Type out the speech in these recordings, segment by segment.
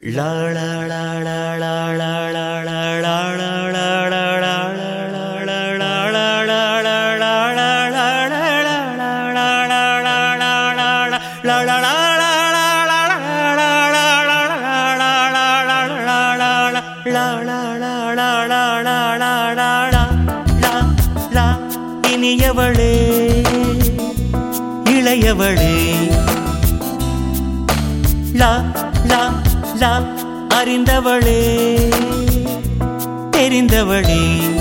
La la la la la la la la la la la la la இனியவளே இளையவளே லா லா லா அறிந்தவளே தெரிந்தவளே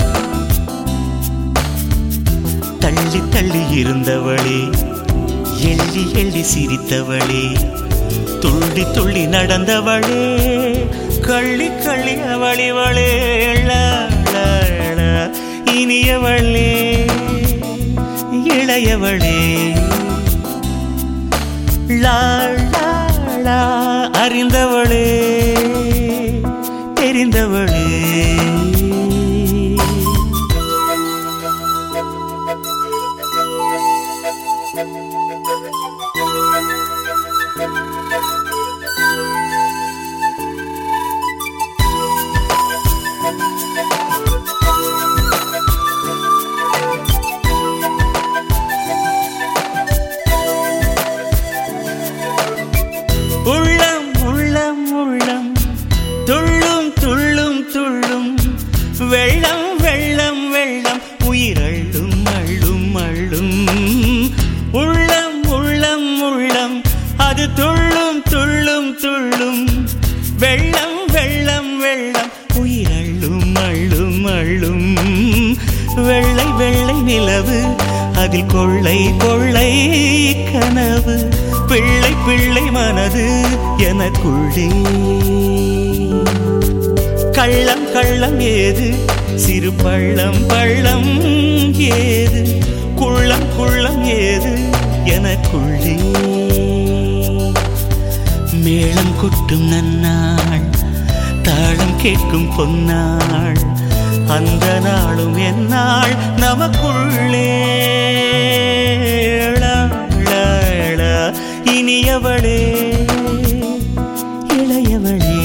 தள்ளி தள்ளி இருந்தவளே எள்ளி எள்ளி சிரித்தவளே துள்ளி துள்ளி நடந்தவளே கள்ளி கள்ளி அவளிவளே இனியவளே இளையவளே லா லா லா அறிந்தவளே தெரிந்தவளே உள்ளம் உள்ளம் உள்ளம் துள்ளும் துள்ளும் துள்ளும் வெள்ளம் வெள்ளம் வெள்ளம் உயிரள்ளும் அள்ளும் அள்ளும் உள்ளம் உள்ளம் உள்ளம் அது துள்ளும் துள்ளும் துள்ளும் வெள்ளம் வெள்ளம் வெள்ளம் உயிரள்ளும் அள்ளும் அள்ளும் வெள்ளை வெள்ளை நிலவு அதில் கொள்ளை கொள்ளை கனவு பிள்ளை பிள்ளை மனது எனக்குள்ளே கள்ளம் கள்ளம் ஏது சிறு பள்ளம் பள்ளம் ஏது குள்ளம் குள்ளம் ஏது எனக்குள்ளே மேளம் கொட்டும் நன்னாள் தாளம் கேட்கும் பொன்னாள் அந்த நாளும் என்னாள் நமக்குள்ளே இனியவளே இளையவளே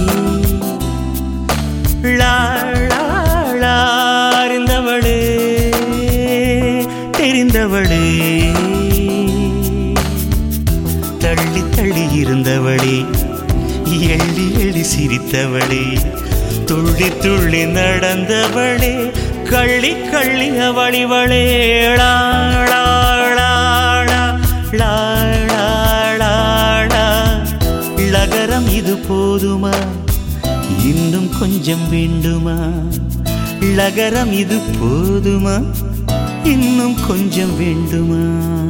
லா லா லா அறிந்தவளே தெரிந்தவளே தள்ளி தள்ளி இருந்தவளே எள்ளி எள்ளி சிரித்தவளே துள்ளி துள்ளி நடந்தவளே கள்ளி கள்ளி அவளிவளே லா லா லா லா லகரம் இது போதுமா இன்னும் கொஞ்சம் வேண்டுமா லகரம் இது போதுமா இன்னும் கொஞ்சம் வேண்டுமா